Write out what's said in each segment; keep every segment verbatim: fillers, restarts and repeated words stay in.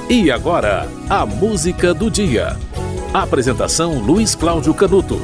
E agora, a música do dia. Apresentação Luiz Cláudio Canuto.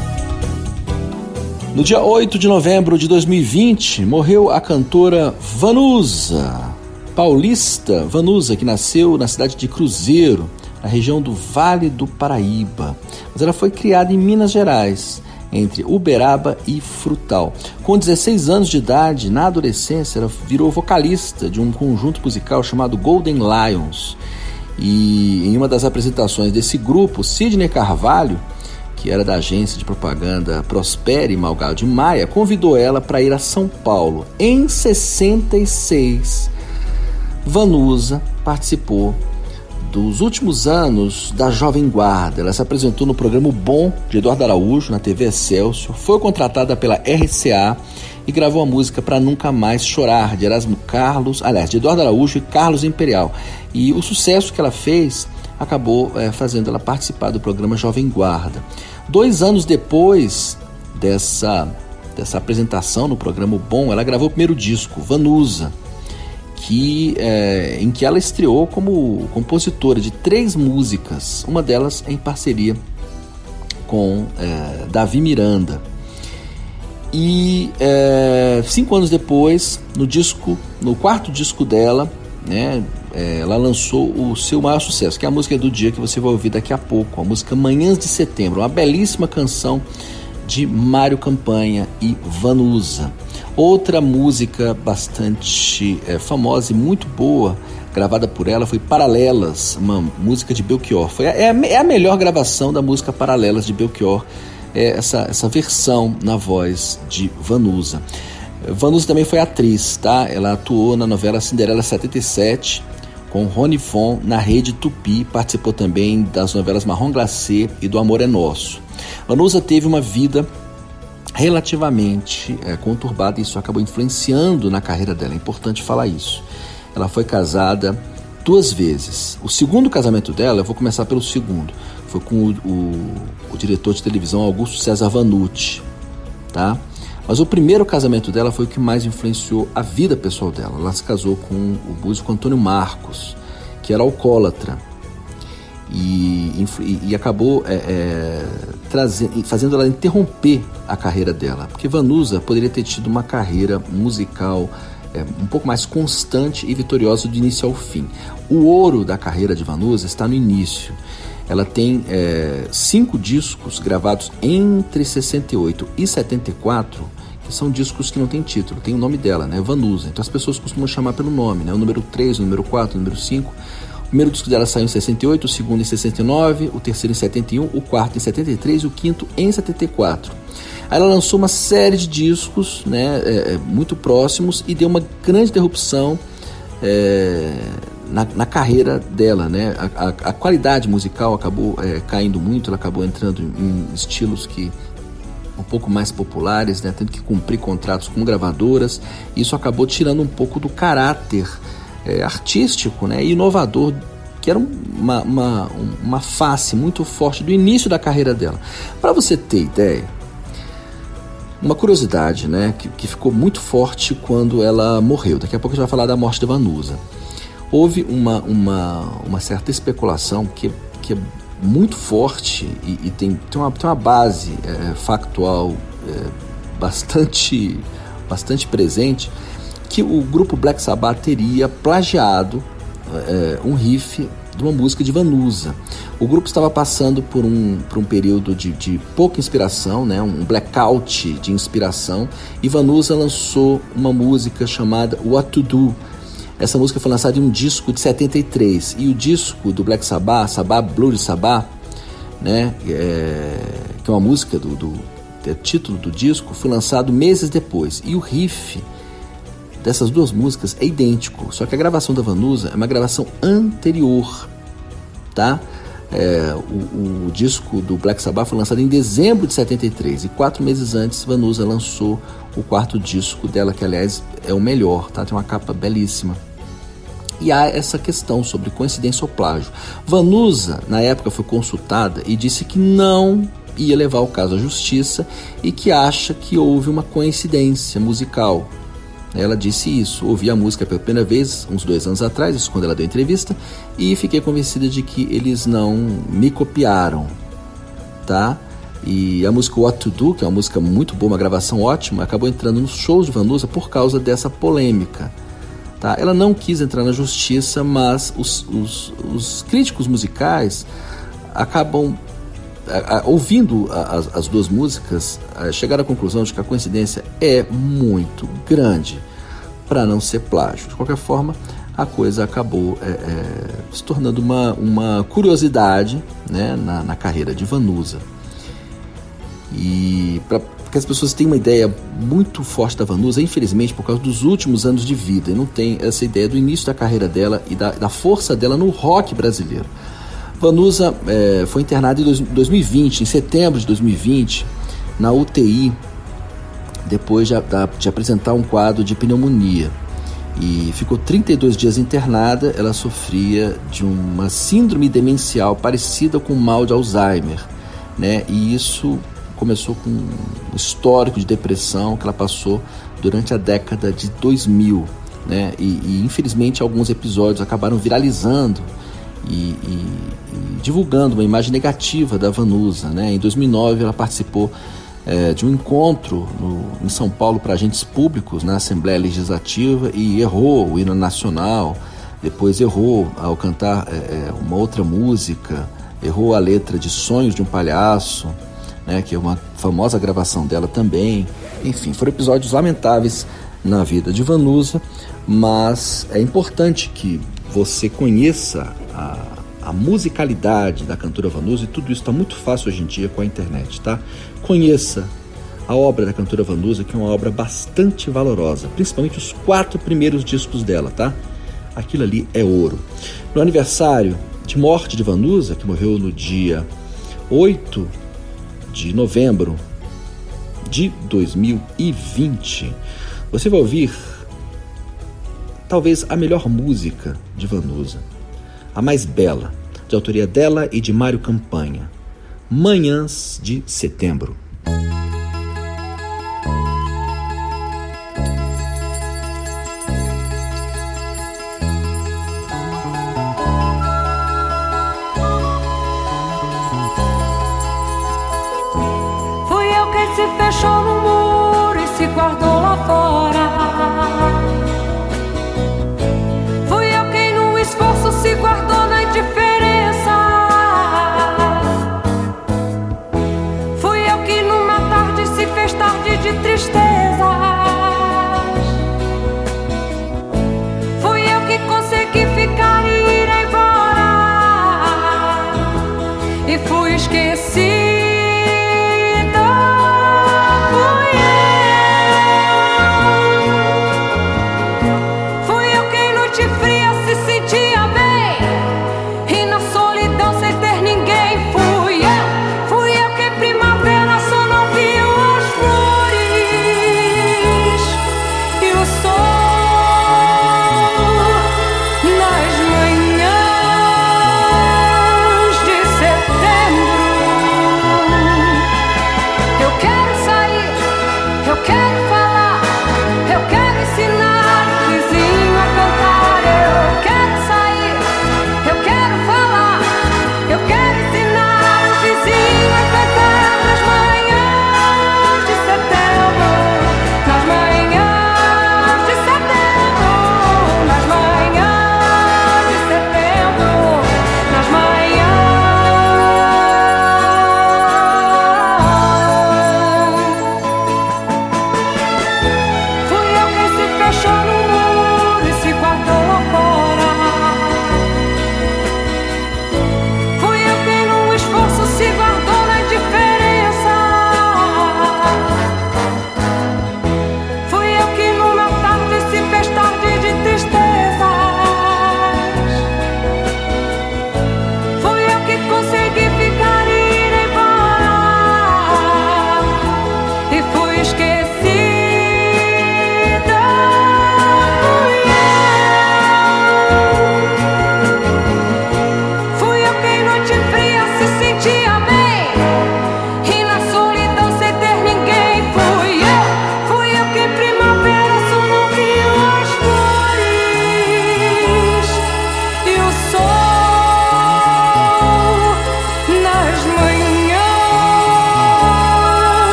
No dia oito de novembro de dois mil e vinte, morreu a cantora Vanusa, paulista Vanusa, que nasceu na cidade de Cruzeiro, na região do Vale do Paraíba. Mas ela foi criada em Minas Gerais, entre Uberaba e Frutal. Com dezesseis anos de idade, na adolescência, ela virou vocalista de um conjunto musical chamado Golden Lions. E em uma das apresentações desse grupo, Sidney Carvalho, que era da agência de propaganda Prospere Malgado de Maia, convidou ela para ir a São Paulo. Em sessenta e seis, Vanusa participou dos últimos anos da Jovem Guarda. Ela se apresentou no programa Bom, de Eduardo Araújo, na T V Excelsior, foi contratada pela R C A e gravou a música Pra Nunca Mais Chorar, de Erasmo Carlos, aliás, de Eduardo Araújo e Carlos Imperial. E o sucesso que ela fez acabou é, fazendo ela participar do programa Jovem Guarda. Dois anos depois dessa, dessa apresentação no programa Bom, ela gravou o primeiro disco, Vanusa, que, é, em que ela estreou como compositora de três músicas, uma delas em parceria com é, Davi Miranda. E é, cinco anos depois, no disco, no quarto disco dela, né, é, ela lançou o seu maior sucesso, que é a música do dia que você vai ouvir daqui a pouco, a música Manhãs de Setembro, uma belíssima canção de Mário Campanha e Vanusa. Outra música bastante é, famosa e muito boa, gravada por ela, foi Paralelas, uma música de Belchior. Foi a, é, a, é a melhor gravação da música Paralelas de Belchior, é essa, essa versão na voz de Vanusa. Vanusa também foi atriz, tá? Ela atuou na novela Cinderela setenta e sete, com Rony Fon na Rede Tupi, participou também das novelas Marrom Glacê e do Amor é Nosso. Vanusa teve uma vida relativamente é, conturbada, e isso acabou influenciando na carreira dela, é importante falar isso. Ela foi casada duas vezes. O segundo casamento dela, eu vou começar pelo segundo, foi com o, o, o diretor de televisão Augusto César Vanucci, tá? Mas o primeiro casamento dela foi o que mais influenciou a vida pessoal dela. Ela se casou com o músico Antônio Marcos, que era alcoólatra, e, e, e acabou é, é, trazendo, fazendo ela interromper a carreira dela, porque Vanusa poderia ter tido uma carreira musical é, um pouco mais constante e vitoriosa do início ao fim. O ouro da carreira de Vanusa está no início. Ela tem é, cinco discos gravados entre sessenta e oito e setenta e quatro, que são discos que não tem título, tem o nome dela, né, Vanusa. Então as pessoas costumam chamar pelo nome, né, o número três, o número quatro, o número cinco. O primeiro disco dela saiu em sessenta e oito, o segundo em sessenta e nove, o terceiro em setenta e um, o quarto em setenta e três e o quinto em setenta e quatro. Aí ela lançou uma série de discos, né, é, muito próximos, e deu uma grande interrupção é, na, na carreira dela, né? A, a, a qualidade musical acabou é, caindo muito, ela acabou entrando em, em estilos que um pouco mais populares, né, tendo que cumprir contratos com gravadoras. Isso acabou tirando um pouco do caráter é, artístico, né, e inovador, que era uma, uma, uma face muito forte do início da carreira dela. Para você ter ideia, uma curiosidade, né, que, que ficou muito forte quando ela morreu. Daqui a pouco a gente vai falar da morte de Vanusa. Houve uma, uma, uma certa especulação que, que é muito forte e, e tem, tem, uma, tem uma base é, factual é, bastante, bastante presente, que o grupo Black Sabbath teria plagiado é, um riff de uma música de Vanusa. O grupo estava passando por um, por um período de, de pouca inspiração, né, um blackout de inspiração, e Vanusa lançou uma música chamada What to Do. Essa música foi lançada em um disco de setenta e três, e o disco do Black Sabbath, Sabbath Bloody Sabbath, né, é, que é uma música do, do é, título do disco, foi lançado meses depois, e o riff dessas duas músicas é idêntico, só que a gravação da Vanusa é uma gravação anterior, tá? É, o, o disco do Black Sabbath foi lançado em dezembro de setenta e três, e quatro meses antes Vanusa lançou o quarto disco dela, que aliás é o melhor, tá? Tem uma capa belíssima. E há essa questão sobre coincidência ou plágio. Vanusa, na época, foi consultada e disse que não ia levar o caso à justiça e que acha que houve uma coincidência musical, Ela disse isso, ouvi a música pela primeira vez uns dois anos atrás, isso quando ela deu entrevista, e fiquei convencida de que eles não me copiaram, tá? E a música What to Do, que é uma música muito boa, uma gravação ótima, acabou entrando nos shows de Vanusa por causa dessa polêmica, tá? Ela não quis entrar na justiça, mas os, os, os críticos musicais acabam, a, a, ouvindo a, as, as duas músicas, a, chegaram à conclusão de que a coincidência é muito grande para não ser plágio. De qualquer forma, a coisa acabou é, é, se tornando uma, uma curiosidade, né, na, na carreira de Vanusa. E para que as pessoas tenham uma ideia muito forte da Vanusa, infelizmente, por causa dos últimos anos de vida, e não tem essa ideia do início da carreira dela e da, da força dela no rock brasileiro. Vanusa é, foi internada em dois mil e vinte, em setembro de dois mil e vinte, na U T I, depois de, de apresentar um quadro de pneumonia. E ficou trinta e dois dias internada. Ela sofria de uma síndrome demencial parecida com o mal de Alzheimer, né? E isso começou com um histórico de depressão que ela passou durante a década de dois mil, né? E, e infelizmente alguns episódios acabaram viralizando e, e, e divulgando uma imagem negativa da Vanusa, né? Em dois mil e nove ela participou é, de um encontro no, em São Paulo para agentes públicos na Assembleia Legislativa e errou o hino nacional. Depois errou ao cantar é, uma outra música, errou a letra de Sonhos de um Palhaço, né, que é uma famosa gravação dela também. Enfim, foram episódios lamentáveis na vida de Vanusa, mas é importante que você conheça a, a musicalidade da cantora Vanusa, e tudo isso está muito fácil hoje em dia com a internet, tá? Conheça a obra da cantora Vanusa, que é uma obra bastante valorosa, principalmente os quatro primeiros discos dela, tá? Aquilo ali é ouro. No aniversário de morte de Vanusa, que morreu no dia oito de novembro de dois mil e vinte, você vai ouvir talvez a melhor música de Vanusa, a mais bela, de autoria dela e de Mário Campanha, Manhãs de Setembro. Se fechou no muro e se guardou lá fora. Fui eu quem no esforço se guardou na indiferença. Fui eu que numa tarde se fez tarde de tristezas. Fui eu que consegui ficar e ir embora. E fui esquecido.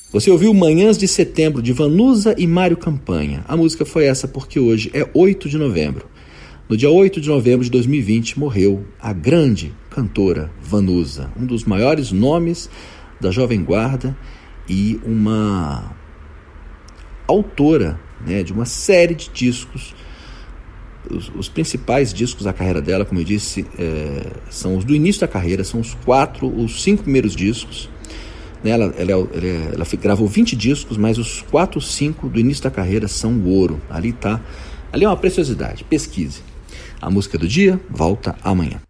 Você ouviu Manhãs de Setembro, de Vanusa e Mário Campanha. A música foi essa porque hoje é oito de novembro. No dia oito de novembro de dois mil e vinte, morreu a grande cantora Vanusa, um dos maiores nomes da Jovem Guarda e uma autora, né, de uma série de discos. Os, os principais discos da carreira dela, como eu disse, é, são os do início da carreira, são os quatro, os cinco primeiros discos. Ela, ela, ela, ela gravou vinte discos, mas os quatro, cinco do início da carreira são o ouro. Ali tá, ali é uma preciosidade, pesquise. A música do dia volta amanhã.